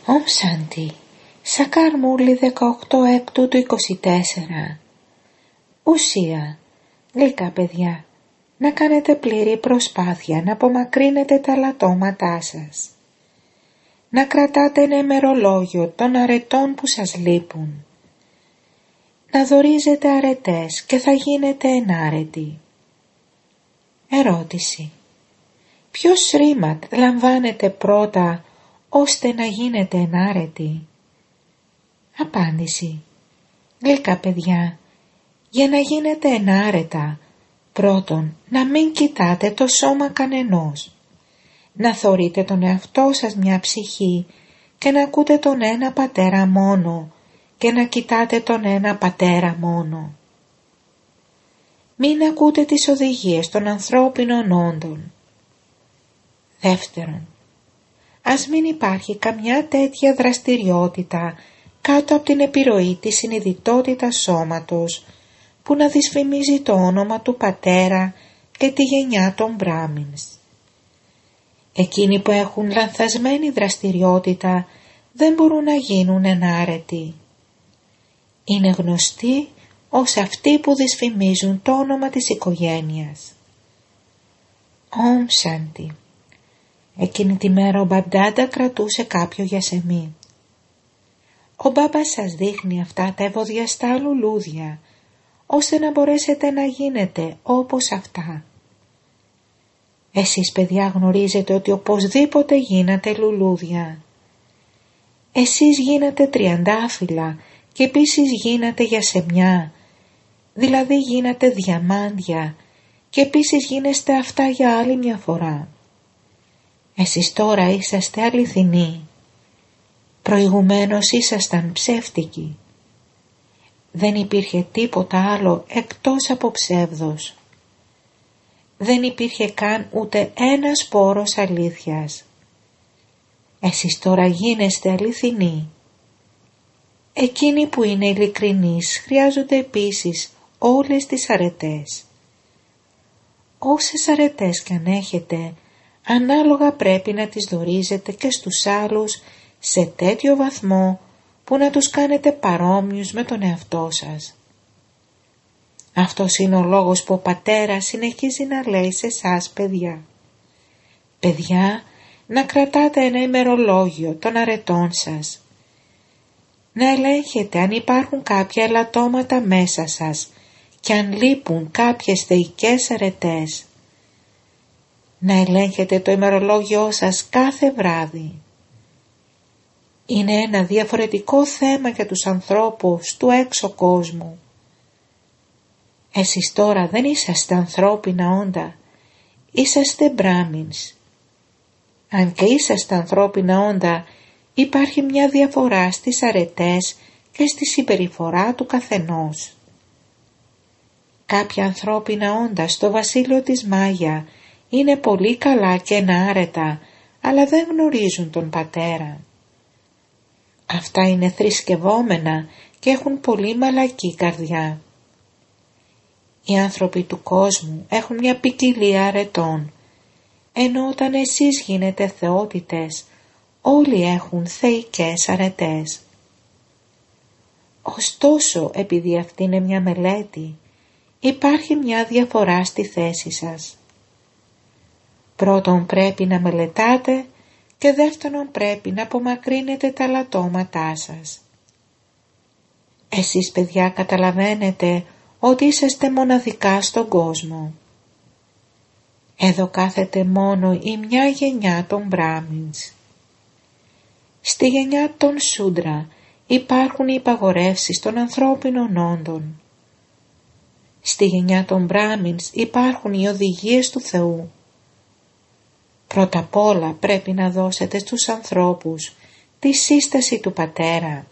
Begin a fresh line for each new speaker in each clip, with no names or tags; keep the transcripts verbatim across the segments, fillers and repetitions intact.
Ομ Σάντι, Σακάρμουλη δεκαοκτώ έκτου του είκοσι τέσσερα. Ουσία, γλυκά παιδιά, να κάνετε πλήρη προσπάθεια να απομακρύνετε τα λατώματά σας. Να κρατάτε ένα ημερολόγιο των αρετών που σας λείπουν. Να δωρίζετε αρετές και θα γίνετε ενάρετοι. Ερώτηση. Ποιο σρήματ λαμβάνετε πρώτα ώστε να γίνετε ενάρετοι? Απάντηση. Γλυκά παιδιά, για να γίνετε ενάρετα, πρώτον να μην κοιτάτε το σώμα κανενός. Να θωρείτε τον εαυτό σας μια ψυχή και να ακούτε τον ένα πατέρα μόνο και να κοιτάτε τον ένα πατέρα μόνο. Μην ακούτε τις οδηγίες των ανθρώπινων όντων. Δεύτερον, ας μην υπάρχει καμιά τέτοια δραστηριότητα κάτω από την επιρροή της συνειδητότητας σώματος που να δυσφημίζει το όνομα του πατέρα και τη γενιά των Μπράμινς. Εκείνοι που έχουν λανθασμένη δραστηριότητα δεν μπορούν να γίνουν ενάρετοι. Είναι γνωστοί ως αυτοί που δυσφημίζουν το όνομα της οικογένειας. Ομ Σάντι. Εκείνη τη μέρα ο Μπαμπντάντα κρατούσε κάποιο γιασεμί. Ο μπάμπας σας δείχνει αυτά τα ευωδιαστά λουλούδια, ώστε να μπορέσετε να γίνετε όπως αυτά. Εσείς παιδιά γνωρίζετε ότι οπωσδήποτε γίνατε λουλούδια. Εσείς γίνατε τριαντάφυλλα και επίσης γίνατε γιασεμιά, δηλαδή γίνατε διαμάντια και επίσης γίνεστε αυτά για άλλη μια φορά. Εσείς τώρα είσαστε αληθινοί. Προηγουμένως ήσασταν ψεύτικοι. Δεν υπήρχε τίποτα άλλο εκτός από ψεύδος. Δεν υπήρχε καν ούτε ένας σπόρος αλήθειας. Εσείς τώρα γίνεστε αληθινοί. Εκείνοι που είναι ειλικρινείς χρειάζονται επίσης όλες τις αρετές. Όσες αρετές κι αν έχετε, ανάλογα πρέπει να τις δωρίζετε και στους άλλους σε τέτοιο βαθμό που να τους κάνετε παρόμοιους με τον εαυτό σας. Αυτός είναι ο λόγος που ο πατέρας συνεχίζει να λέει σε εσάς παιδιά. Παιδιά, να κρατάτε ένα ημερολόγιο των αρετών σας. Να ελέγχετε αν υπάρχουν κάποια ελαττώματα μέσα σας και αν λείπουν κάποιες θεϊκές αρετές. Να ελέγχετε το ημερολόγιό σας κάθε βράδυ. Είναι ένα διαφορετικό θέμα για τους ανθρώπους του έξω κόσμου. Εσείς τώρα δεν είσαστε ανθρώπινα όντα, είσαστε Μπράμινς. Αν και είσαστε ανθρώπινα όντα, υπάρχει μια διαφορά στις αρετές και στη συμπεριφορά του καθενός. Κάποια ανθρώπινα όντα στο βασίλειο της Μάγια είναι πολύ καλά και ενάρετα, αλλά δεν γνωρίζουν τον πατέρα. Αυτά είναι θρησκευόμενα και έχουν πολύ μαλακή καρδιά. Οι άνθρωποι του κόσμου έχουν μια ποικιλία αρετών, ενώ όταν εσείς γίνετε θεότητες, όλοι έχουν θεϊκές αρετές. Ωστόσο, επειδή αυτή είναι μια μελέτη, υπάρχει μια διαφορά στη θέση σας. Πρώτον πρέπει να μελετάτε και δεύτερον πρέπει να απομακρύνετε τα λατώματά σας. Εσείς παιδιά καταλαβαίνετε ότι είσαστε μοναδικά στον κόσμο. Εδώ κάθεται μόνο η μια γενιά των Μπράμινς. Στη γενιά των Σούντρα υπάρχουν οι υπαγορεύσεις των ανθρώπινων όντων. Στη γενιά των Μπράμινς υπάρχουν οι οδηγίες του Θεού. Πρώτα απ' όλα πρέπει να δώσετε στους ανθρώπους τη σύσταση του πατέρα.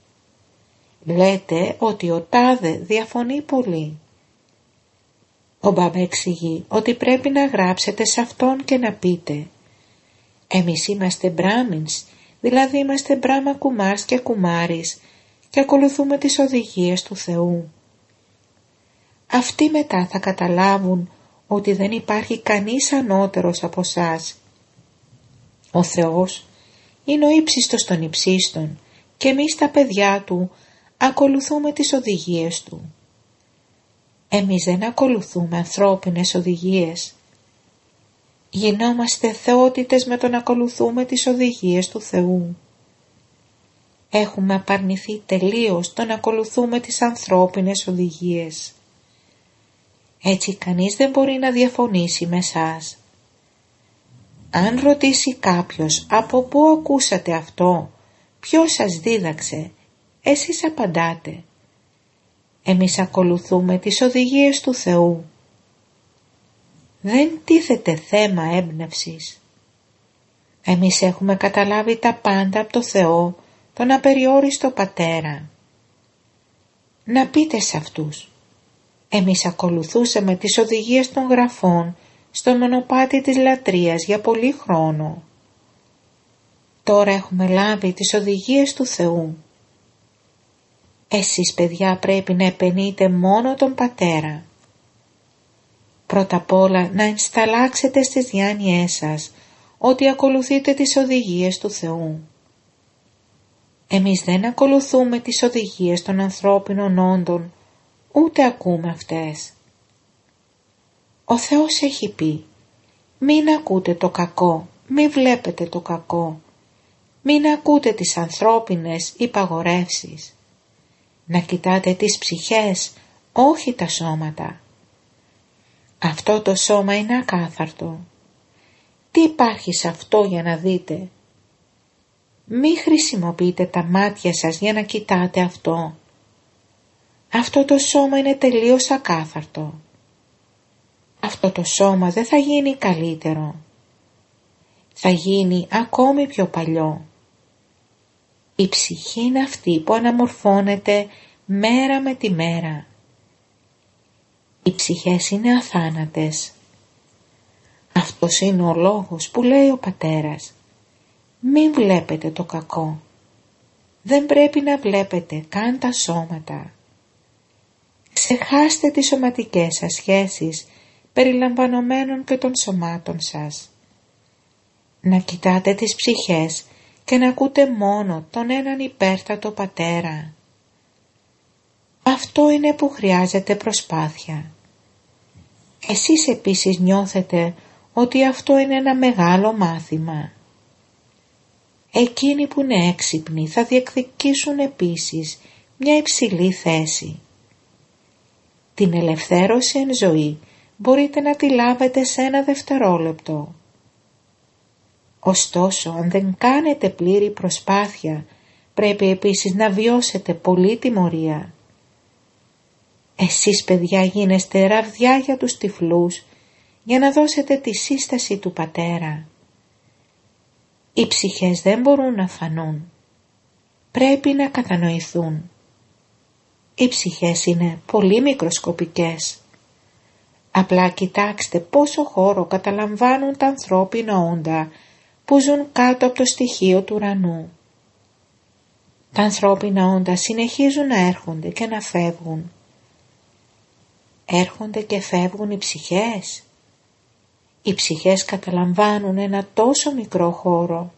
Λέτε ότι ο τάδε διαφωνεί πολύ. Ο Μπάμπα εξηγεί ότι πρέπει να γράψετε σε αυτόν και να πείτε «Εμείς είμαστε Μπράμινς, δηλαδή είμαστε Μπράμα Κουμάρς και Κουμάρης και ακολουθούμε τις οδηγίες του Θεού». Αυτοί μετά θα καταλάβουν ότι δεν υπάρχει κανείς ανώτερος από σας. Ο Θεός είναι ο ύψιστος των υψίστων και εμείς τα παιδιά του ακολουθούμε τις οδηγίες του. Εμείς δεν ακολουθούμε ανθρώπινες οδηγίες. Γινόμαστε θεότητες με το να ακολουθούμε τις οδηγίες του Θεού. Έχουμε απαρνηθεί τελείως το να ακολουθούμε τις ανθρώπινες οδηγίες. Έτσι κανείς δεν μπορεί να διαφωνήσει με εσάς. Αν ρωτήσει κάποιος από πού ακούσατε αυτό, ποιος σας δίδαξε, εσείς απαντάτε: εμείς ακολουθούμε τις οδηγίες του Θεού. Δεν τίθεται θέμα έμπνευσης. Εμείς έχουμε καταλάβει τα πάντα από το Θεό, τον απεριόριστο Πατέρα. Να πείτε σε αυτούς: εμείς ακολουθούσαμε τις οδηγίες των γραφών στο μονοπάτι της λατρείας για πολύ χρόνο. Τώρα έχουμε λάβει τις οδηγίες του Θεού. Εσείς παιδιά πρέπει να επενείτε μόνο τον Πατέρα. Πρώτα απ' όλα να ενσταλλάξετε στις διάνοιές σας ότι ακολουθείτε τις οδηγίες του Θεού. Εμείς δεν ακολουθούμε τις οδηγίες των ανθρώπινων όντων, ούτε ακούμε αυτές. Ο Θεός έχει πει: μην ακούτε το κακό, μην βλέπετε το κακό, μην ακούτε τις ανθρώπινες υπαγορεύσεις. Να κοιτάτε τις ψυχές, όχι τα σώματα. Αυτό το σώμα είναι ακάθαρτο. Τι υπάρχει σε αυτό για να δείτε? Μη χρησιμοποιείτε τα μάτια σας για να κοιτάτε αυτό. Αυτό το σώμα είναι τελείως ακάθαρτο. Αυτό το σώμα δεν θα γίνει καλύτερο. Θα γίνει ακόμη πιο παλιό. Η ψυχή είναι αυτή που αναμορφώνεται μέρα με τη μέρα. Οι ψυχές είναι αθάνατες. Αυτός είναι ο λόγος που λέει ο Πατέρας: μην βλέπετε το κακό. Δεν πρέπει να βλέπετε καν τα σώματα. Ξεχάστε τις σωματικές σας σχέσεις, περιλαμβανομένων και των σωμάτων σας. Να κοιτάτε τις ψυχές και να ακούτε μόνο τον έναν υπέρτατο Πατέρα. Αυτό είναι που χρειάζεται προσπάθεια. Εσείς επίσης νιώθετε ότι αυτό είναι ένα μεγάλο μάθημα. Εκείνοι που είναι έξυπνοι θα διεκδικήσουν επίσης μια υψηλή θέση. Την ελευθέρωση εν ζωή μπορείτε να τη λάβετε σε ένα δευτερόλεπτο. Ωστόσο, αν δεν κάνετε πλήρη προσπάθεια, πρέπει επίσης να βιώσετε πολλή τιμωρία. Εσείς παιδιά γίνεστε ραβδιά για τους τυφλούς, για να δώσετε τη σύσταση του Πατέρα. Οι ψυχές δεν μπορούν να φανούν. Πρέπει να κατανοηθούν. Οι ψυχές είναι πολύ μικροσκοπικές. Απλά κοιτάξτε πόσο χώρο καταλαμβάνουν τα ανθρώπινα όντα που ζουν κάτω από το στοιχείο του ουρανού. Τα ανθρώπινα όντα συνεχίζουν να έρχονται και να φεύγουν. Έρχονται και φεύγουν οι ψυχές. Οι ψυχές καταλαμβάνουν ένα τόσο μικρό χώρο.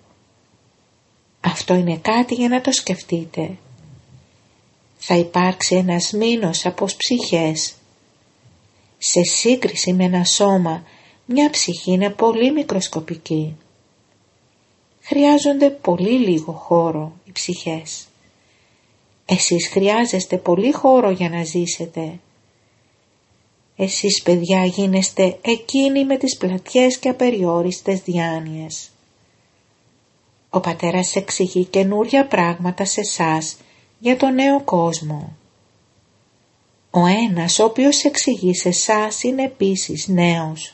Αυτό είναι κάτι για να το σκεφτείτε. Θα υπάρξει ένας μήνος από ψυχές. Σε σύγκριση με ένα σώμα, μια ψυχή είναι πολύ μικροσκοπική. Χρειάζονται πολύ λίγο χώρο οι ψυχές. Εσείς χρειάζεστε πολύ χώρο για να ζήσετε. Εσείς παιδιά γίνεστε εκείνοι με τις πλατιές και απεριόριστες διάνοιες. Ο Πατέρας εξηγεί καινούρια πράγματα σε εσάς για τον νέο κόσμο. Ο ένας ο οποίος εξηγεί σε εσάς είναι επίσης νέος.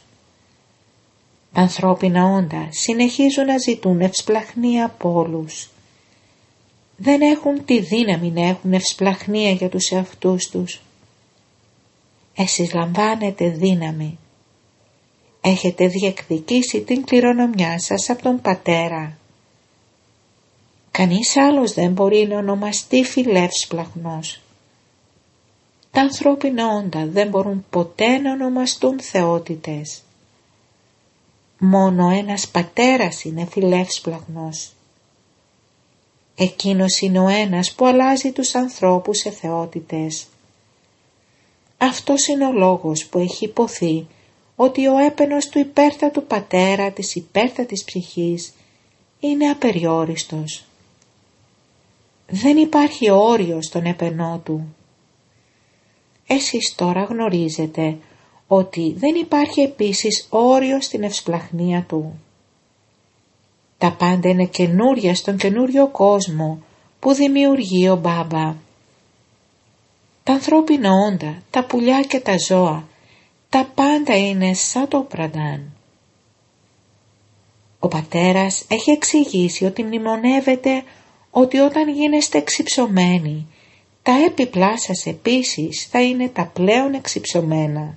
Τα ανθρώπινα όντα συνεχίζουν να ζητούν ευσπλαχνία από όλους. Δεν έχουν τη δύναμη να έχουν ευσπλαχνία για τους εαυτούς τους. Εσείς λαμβάνετε δύναμη. Έχετε διεκδικήσει την κληρονομιά σας από τον Πατέρα. Κανείς άλλος δεν μπορεί να ονομαστεί φιλεύσπλαχνος. Τα ανθρώπινα όντα δεν μπορούν ποτέ να ονομαστούν θεότητες. Μόνο ένας Πατέρας είναι φιλεύσπλαχνος. Εκείνος είναι ο ένας που αλλάζει τους ανθρώπους σε θεότητες. Αυτός είναι ο λόγος που έχει υποθεί ότι ο έπαινος του υπέρτατου πατέρα της υπέρτατης ψυχής είναι απεριόριστος. Δεν υπάρχει όριο στον έπαινό του. Εσείς τώρα γνωρίζετε ότι δεν υπάρχει επίσης όριο στην ευσπλαχνία του. Τα πάντα είναι καινούρια στον καινούριο κόσμο που δημιουργεί ο Μπάμπα. Τα ανθρώπινα όντα, τα πουλιά και τα ζώα, τα πάντα είναι σαν το πραντάν. Ο πατέρας έχει εξηγήσει ότι μνημονεύεται ότι όταν γίνεστε εξυψωμένοι, τα έπιπλά σας επίσης θα είναι τα πλέον εξυψωμένα.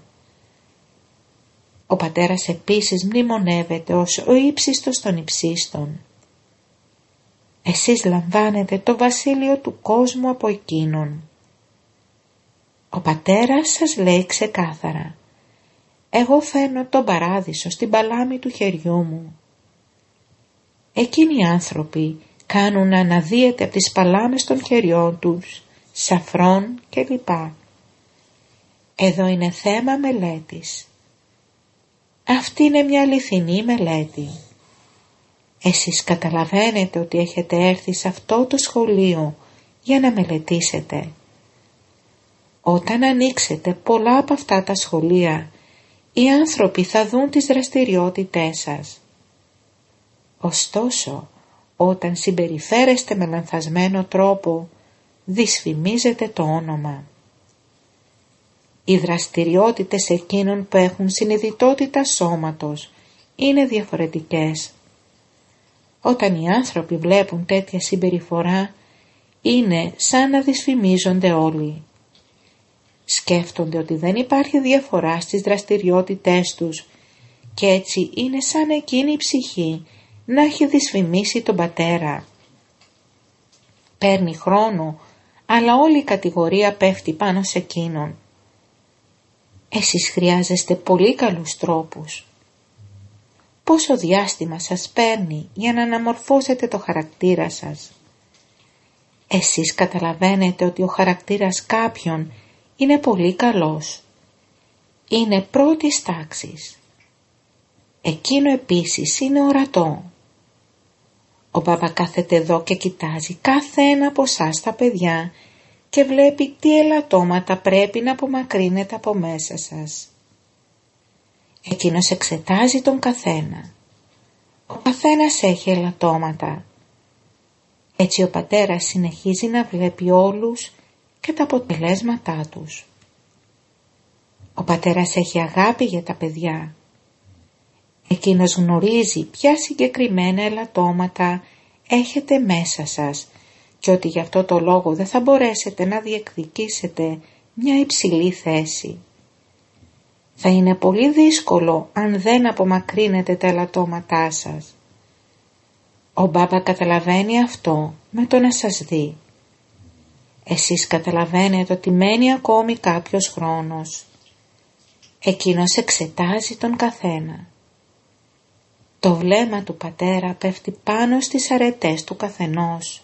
Ο πατέρας επίσης μνημονεύεται ως ο ύψιστος των υψίστων. Εσείς λαμβάνετε το βασίλειο του κόσμου από εκείνον. Ο πατέρας σας λέει ξεκάθαρα: εγώ φέρνω τον παράδεισο στην παλάμη του χεριού μου. Εκείνοι οι άνθρωποι κάνουν να αναδύεται από τις παλάμες των χεριών τους σαφρόν κλπ. Εδώ είναι θέμα μελέτης. Αυτή είναι μια αληθινή μελέτη. Εσείς καταλαβαίνετε ότι έχετε έρθει σε αυτό το σχολείο για να μελετήσετε. Όταν ανοίξετε πολλά από αυτά τα σχολεία, οι άνθρωποι θα δουν τις δραστηριότητές σας. Ωστόσο, όταν συμπεριφέρεστε με λανθασμένο τρόπο, δυσφημίζετε το όνομα. Οι δραστηριότητες εκείνων που έχουν συνειδητότητα σώματος είναι διαφορετικές. Όταν οι άνθρωποι βλέπουν τέτοια συμπεριφορά, είναι σαν να δυσφημίζονται όλοι. Σκέφτονται ότι δεν υπάρχει διαφορά στις δραστηριότητές τους και έτσι είναι σαν εκείνη η ψυχή να έχει δυσφημίσει τον πατέρα. Παίρνει χρόνο, αλλά όλη η κατηγορία πέφτει πάνω σε εκείνον. Εσείς χρειάζεστε πολύ καλούς τρόπους. Πόσο διάστημα σας παίρνει για να αναμορφώσετε το χαρακτήρα σας. Εσείς καταλαβαίνετε ότι ο χαρακτήρας κάποιον είναι πολύ καλός. Είναι πρώτης τάξης. Εκείνο επίσης είναι ορατό. Ο Μπάμπα κάθεται εδώ και κοιτάζει κάθε ένα από εσάς τα παιδιά και βλέπει τι ελαττώματα πρέπει να απομακρύνετε από μέσα σας. Εκείνος εξετάζει τον καθένα. Ο καθένας έχει ελαττώματα. Έτσι ο πατέρας συνεχίζει να βλέπει όλους και τα αποτελέσματά τους. Ο πατέρας έχει αγάπη για τα παιδιά. Εκείνος γνωρίζει ποια συγκεκριμένα ελαττώματα έχετε μέσα σας και ότι γι' αυτό το λόγο δεν θα μπορέσετε να διεκδικήσετε μια υψηλή θέση. Θα είναι πολύ δύσκολο αν δεν απομακρύνετε τα ελαττώματά σας. Ο Μπάμπα καταλαβαίνει αυτό με το να σας δει. Εσείς καταλαβαίνετε ότι μένει ακόμη κάποιος χρόνος. Εκείνος εξετάζει τον καθένα. Το βλέμμα του πατέρα πέφτει πάνω στις αρετές του καθενός.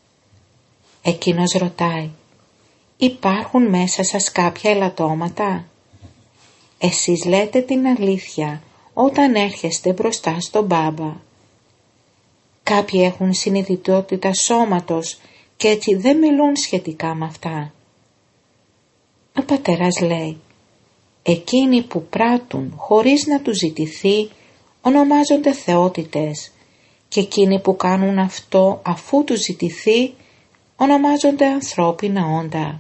Εκείνος ρωτάει: υπάρχουν μέσα σας κάποια ελαττώματα? Εσείς λέτε την αλήθεια όταν έρχεστε μπροστά στον Μπάμπα. Κάποιοι έχουν συνειδητότητα σώματος και έτσι δεν μιλούν σχετικά με αυτά. Ο πατέρας λέει: εκείνοι που πράττουν χωρίς να τους ζητηθεί ονομάζονται θεότητες και εκείνοι που κάνουν αυτό αφού τους ζητηθεί ονομάζονται ανθρώπινα όντα.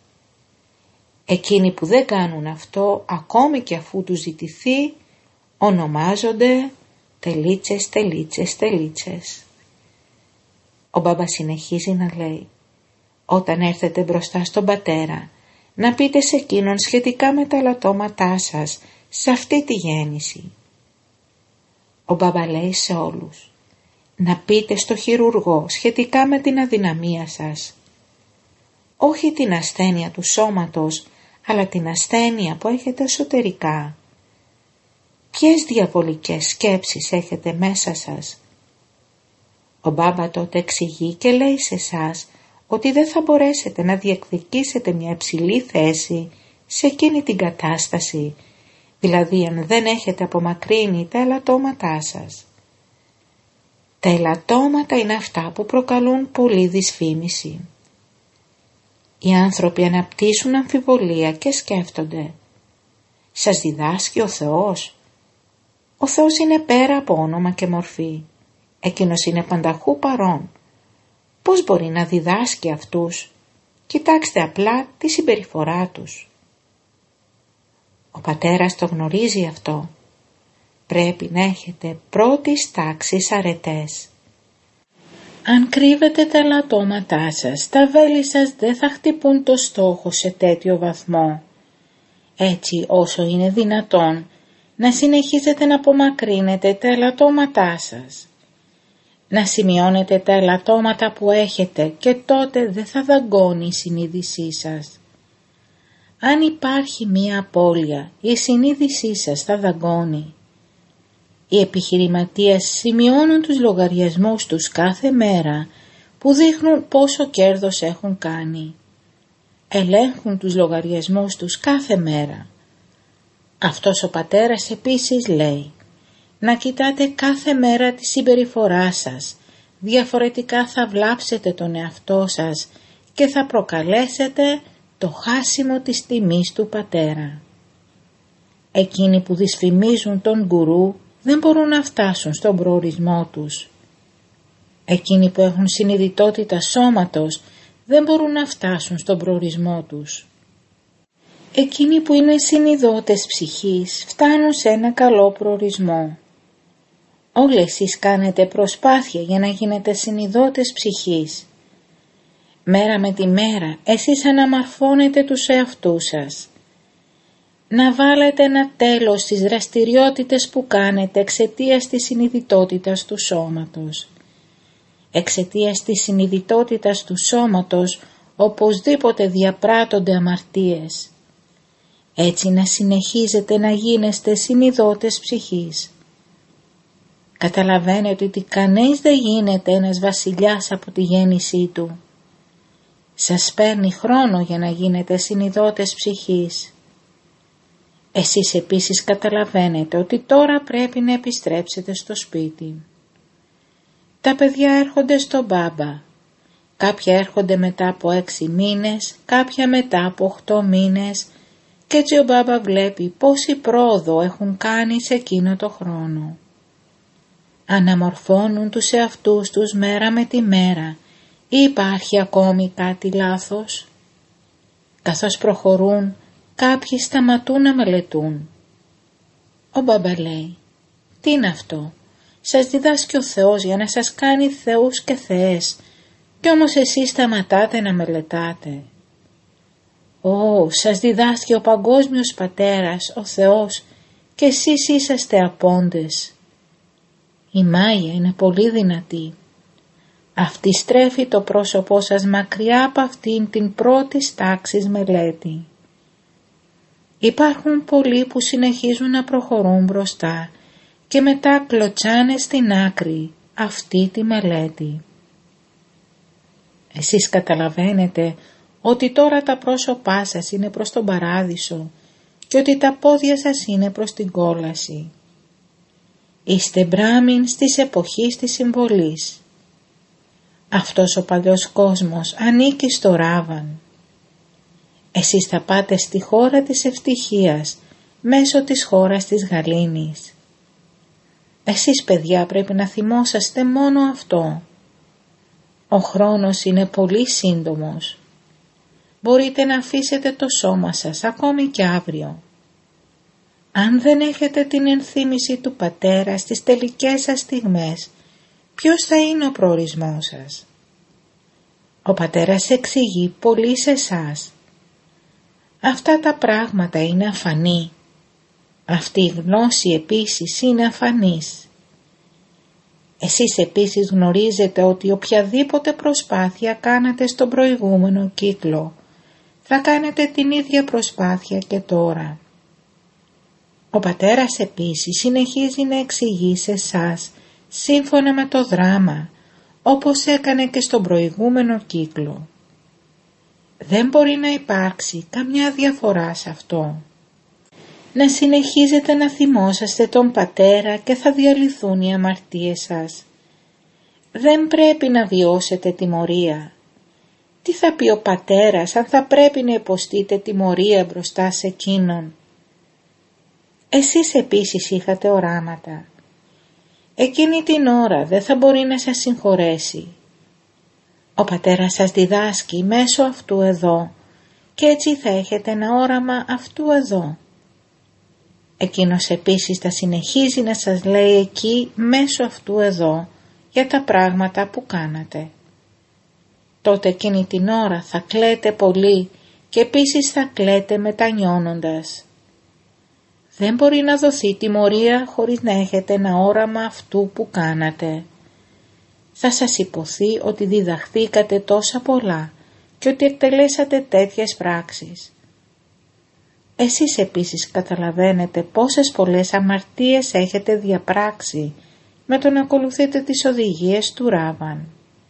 Εκείνοι που δεν κάνουν αυτό ακόμη και αφού τους ζητηθεί ονομάζονται τελίτσες, τελίτσες, τελίτσες. Ο Μπάμπα συνεχίζει να λέει: όταν έρθετε μπροστά στον πατέρα, να πείτε σε εκείνον σχετικά με τα ελαττώματά σας σε αυτή τη γέννηση. Ο Μπάμπα λέει σε όλους: να πείτε στο χειρουργό σχετικά με την αδυναμία σας. Όχι την ασθένεια του σώματος, αλλά την ασθένεια που έχετε εσωτερικά. Ποιες διαβολικές σκέψεις έχετε μέσα σας? Ο Μπάμπα τότε εξηγεί και λέει σε εσάς ότι δεν θα μπορέσετε να διεκδικήσετε μια υψηλή θέση σε εκείνη την κατάσταση, δηλαδή αν δεν έχετε απομακρύνει τα ελαττώματά σας. Τα ελαττώματα είναι αυτά που προκαλούν πολλή δυσφήμιση. Οι άνθρωποι αναπτύσσουν αμφιβολία και σκέφτονται: σας διδάσκει ο Θεός? Ο Θεός είναι πέρα από όνομα και μορφή. Εκείνος είναι πανταχού παρόν. Πώς μπορεί να διδάσκει αυτούς? Κοιτάξτε απλά τη συμπεριφορά τους. Ο πατέρας το γνωρίζει αυτό. Πρέπει να έχετε πρώτης τάξης αρετές. Αν κρύβετε τα ελαττώματά σας, τα βέλη σας δεν θα χτυπούν το στόχο σε τέτοιο βαθμό. Έτσι, όσο είναι δυνατόν, να συνεχίσετε να απομακρύνετε τα ελαττώματά σας. Να σημειώνετε τα ελαττώματα που έχετε και τότε δεν θα δαγκώνει η συνείδησή σας. Αν υπάρχει μία απώλεια, η συνείδησή σας θα δαγκώνει. Οι επιχειρηματίες σημειώνουν τους λογαριασμούς τους κάθε μέρα που δείχνουν πόσο κέρδος έχουν κάνει. Ελέγχουν τους λογαριασμούς τους κάθε μέρα. Αυτός ο πατέρας επίσης λέει: να κοιτάτε κάθε μέρα τη συμπεριφορά σας, διαφορετικά θα βλάψετε τον εαυτό σας και θα προκαλέσετε το χάσιμο της τιμής του πατέρα. Εκείνοι που δυσφημίζουν τον γκουρού δεν μπορούν να φτάσουν στον προορισμό τους. Εκείνοι που έχουν συνειδητότητα σώματος δεν μπορούν να φτάσουν στον προορισμό τους. Εκείνοι που είναι συνειδώτες ψυχής φτάνουν σε ένα καλό προορισμό. Όλοι εσείς κάνετε προσπάθεια για να γίνετε συνειδώτες ψυχής. Μέρα με τη μέρα εσείς αναμορφώνετε τους εαυτούς σας. Να βάλετε ένα τέλος στις δραστηριότητες που κάνετε εξαιτίας της συνειδητότητας του σώματος. Εξαιτίας της συνειδητότητας του σώματος οπωσδήποτε διαπράττονται αμαρτίες. Έτσι να συνεχίζετε να γίνεστε συνειδώτες ψυχής. Καταλαβαίνετε ότι κανείς δεν γίνεται ένας βασιλιάς από τη γέννησή του. Σας παίρνει χρόνο για να γίνετε συνειδώτες ψυχής. Εσείς επίσης καταλαβαίνετε ότι τώρα πρέπει να επιστρέψετε στο σπίτι. Τα παιδιά έρχονται στον Μπάμπα. Κάποια έρχονται μετά από έξι μήνες, κάποια μετά από οχτώ μήνες και έτσι ο Μπάμπα βλέπει πόση πρόοδο έχουν κάνει σε εκείνο το χρόνο. Αναμορφώνουν τους εαυτούς τους μέρα με τη μέρα ή υπάρχει ακόμη κάτι λάθος? Καθώς προχωρούν, κάποιοι σταματούν να μελετούν. Ο Μπάμπα λέει: τι είναι αυτό? Σας διδάσκει ο Θεός για να σας κάνει θεούς και θεές κι όμως εσείς σταματάτε να μελετάτε. Ω, σας διδάσκει ο Παγκόσμιος Πατέρας, ο Θεός, και εσείς είσαστε απόντες. Η Μάγια είναι πολύ δυνατή. Αυτή στρέφει το πρόσωπό σας μακριά από αυτήν την πρώτη τάξης μελέτη. Υπάρχουν πολλοί που συνεχίζουν να προχωρούν μπροστά και μετά κλωτσάνε στην άκρη αυτή τη μελέτη. Εσείς καταλαβαίνετε ότι τώρα τα πρόσωπά σας είναι προς τον παράδεισο και ότι τα πόδια σας είναι προς την κόλαση. Είστε μπράμιν στις εποχής της συμβολής. Αυτός ο παλιός κόσμος ανήκει στο Ράβαν. Εσείς θα πάτε στη χώρα της ευτυχίας μέσω της χώρας της γαλήνης. Εσείς παιδιά πρέπει να θυμόσαστε μόνο αυτό. Ο χρόνος είναι πολύ σύντομος. Μπορείτε να αφήσετε το σώμα σας ακόμη και αύριο. Αν δεν έχετε την ενθύμηση του Πατέρα στις τελικές σας στιγμές, ποιος θα είναι ο προορισμός σας? Ο Πατέρας εξηγεί πολύ σε εσάς. Αυτά τα πράγματα είναι αφανή. Αυτή η γνώση επίσης είναι αφανής. Εσείς επίσης γνωρίζετε ότι οποιαδήποτε προσπάθεια κάνατε στον προηγούμενο κύκλο, θα κάνετε την ίδια προσπάθεια και τώρα. Ο Πατέρας επίσης συνεχίζει να εξηγεί σε εσάς, σύμφωνα με το δράμα, όπως έκανε και στον προηγούμενο κύκλο. Δεν μπορεί να υπάρξει καμιά διαφορά σε αυτό. Να συνεχίζετε να θυμόσαστε τον Πατέρα και θα διαλυθούν οι αμαρτίες σας. Δεν πρέπει να βιώσετε τιμωρία. Τι θα πει ο Πατέρας αν θα πρέπει να υποστείτε τιμωρία μπροστά σε εκείνον? Εσείς επίσης είχατε οράματα. Εκείνη την ώρα δεν θα μπορεί να σας συγχωρέσει. Ο Πατέρας σας διδάσκει μέσω αυτού εδώ και έτσι θα έχετε ένα όραμα αυτού εδώ. Εκείνος επίσης θα συνεχίζει να σας λέει εκεί μέσω αυτού εδώ για τα πράγματα που κάνατε. Τότε εκείνη την ώρα θα κλαίτε πολύ και επίσης θα κλαίτε μετανιώνοντας. Δεν μπορεί να δοθεί τιμωρία χωρίς να έχετε ένα όραμα αυτού που κάνατε. Θα σας υποθεί ότι διδαχθήκατε τόσα πολλά και ότι εκτελέσατε τέτοιες πράξεις. Εσείς επίσης καταλαβαίνετε πόσες πολλές αμαρτίες έχετε διαπράξει με το να ακολουθείτε τις οδηγίες του Ράβαν.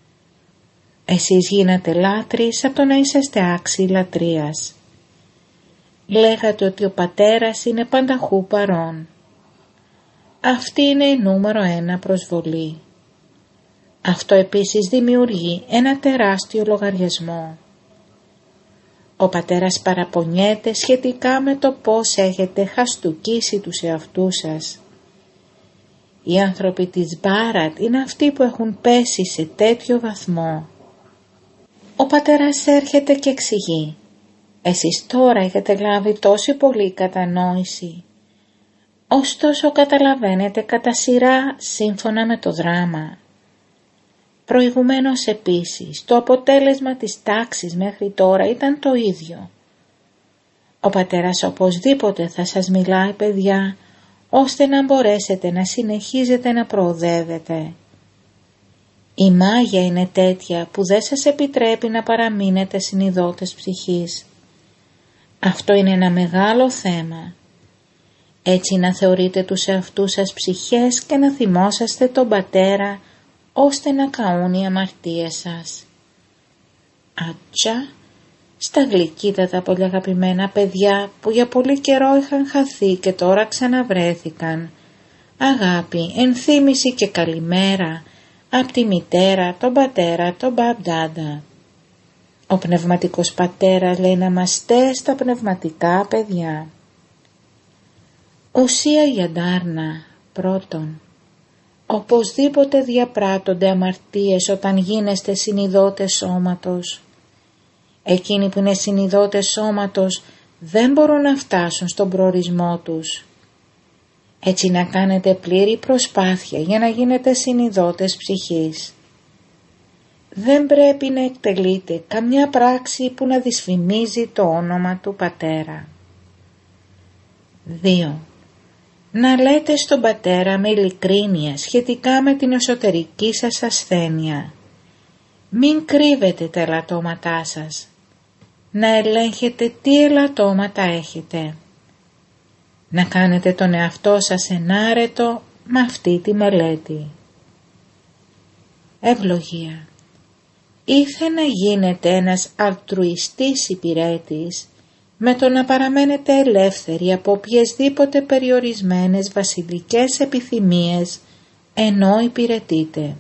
Εσείς γίνατε λάτρεις από το να είσαστε άξιοι λατρείας. Λέγατε ότι ο Πατέρας είναι πανταχού παρών. Αυτή είναι η νούμερο ένα προσβολή. Αυτό επίσης δημιουργεί ένα τεράστιο λογαριασμό. Ο Πατέρας παραπονιέται σχετικά με το πώς έχετε χαστούκίσει τους εαυτούς σας. Οι άνθρωποι της Μπάραντ είναι αυτοί που έχουν πέσει σε τέτοιο βαθμό. Ο Πατέρας έρχεται και εξηγεί: εσείς τώρα έχετε λάβει τόση πολύ κατανόηση. Ωστόσο καταλαβαίνετε κατά σειρά σύμφωνα με το δράμα. Προηγουμένως επίσης το αποτέλεσμα της τάξης μέχρι τώρα ήταν το ίδιο. Ο Πατέρας οπωσδήποτε θα σας μιλάει, παιδιά, ώστε να μπορέσετε να συνεχίζετε να προοδεύετε. Η μάγια είναι τέτοια που δεν σας επιτρέπει να παραμείνετε συνειδώτες ψυχής. Αυτό είναι ένα μεγάλο θέμα. Έτσι να θεωρείτε τους εαυτούς σας ψυχές και να θυμόσαστε τον Πατέρα ώστε να καούν οι αμαρτίες σας. Άτσα, στα γλυκύτατα πολύ αγαπημένα παιδιά που για πολύ καιρό είχαν χαθεί και τώρα ξαναβρέθηκαν. Αγάπη, ενθύμηση και καλημέρα από τη μητέρα, τον πατέρα, τον μπαμπ-ντάντα. Ο πνευματικός πατέρας λέει να είμαστε στα πνευματικά παιδιά. Ουσία για ντάρνα. Πρώτον, οπωσδήποτε διαπράττονται αμαρτίες όταν γίνεστε συνειδώτες σώματος. Εκείνοι που είναι συνειδώτες σώματος δεν μπορούν να φτάσουν στον προορισμό τους. Έτσι να κάνετε πλήρη προσπάθεια για να γίνετε συνειδώτες ψυχής. Δεν πρέπει να εκτελείτε καμιά πράξη που να δυσφημίζει το όνομα του Πατέρα. δύο. Να λέτε στον Πατέρα με ειλικρίνεια σχετικά με την εσωτερική σας ασθένεια. Μην κρύβετε τα ελαττώματά σας. Να ελέγχετε τι ελαττώματα έχετε. Να κάνετε τον εαυτό σας ενάρετο με αυτή τη μελέτη. Ευλογία. Ήθε να γίνετε ένας αλτρουιστής υπηρέτης με το να παραμένετε ελεύθεροι από οποιασδήποτε περιορισμένες βασιλικές επιθυμίες ενώ υπηρετείτε.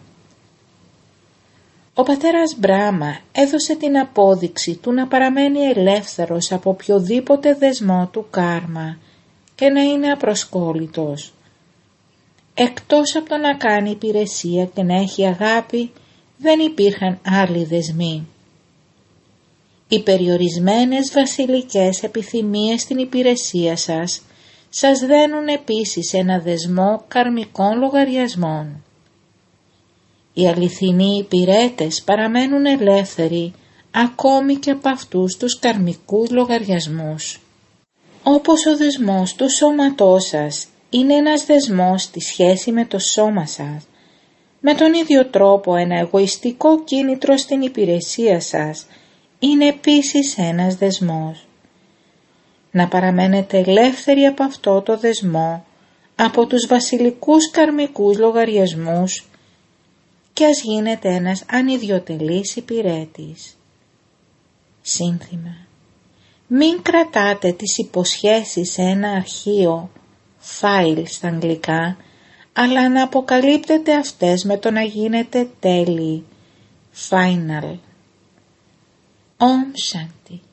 Ο πατέρας Μπράμα έδωσε την απόδειξη του να παραμένει ελεύθερος από οποιοδήποτε δεσμό του κάρμα και να είναι απροσκόλλητος. Εκτός από το να κάνει υπηρεσία και να έχει αγάπη, δεν υπήρχαν άλλοι δεσμοί. Οι περιορισμένες βασιλικές επιθυμίες στην υπηρεσία σας σας δένουν επίσης ένα δεσμό καρμικών λογαριασμών. Οι αληθινοί υπηρέτες παραμένουν ελεύθεροι ακόμη και από αυτούς τους καρμικούς λογαριασμούς. Όπως ο δεσμός του σώματός σας είναι ένας δεσμός στη σχέση με το σώμα σας, με τον ίδιο τρόπο ένα εγωιστικό κίνητρο στην υπηρεσία σας είναι επίσης ένας δεσμός. Να παραμένετε ελεύθεροι από αυτό το δεσμό, από τους βασιλικούς καρμικούς λογαριασμούς και ας γίνετε ένας ανιδιοτελής υπηρέτης. Σύνθημα. Μην κρατάτε τις υποσχέσεις σε ένα αρχείο, file στα αγγλικά, αλλά να αποκαλύπτετε αυτές με το να γίνετε τέλειοι, final. Om Shanti.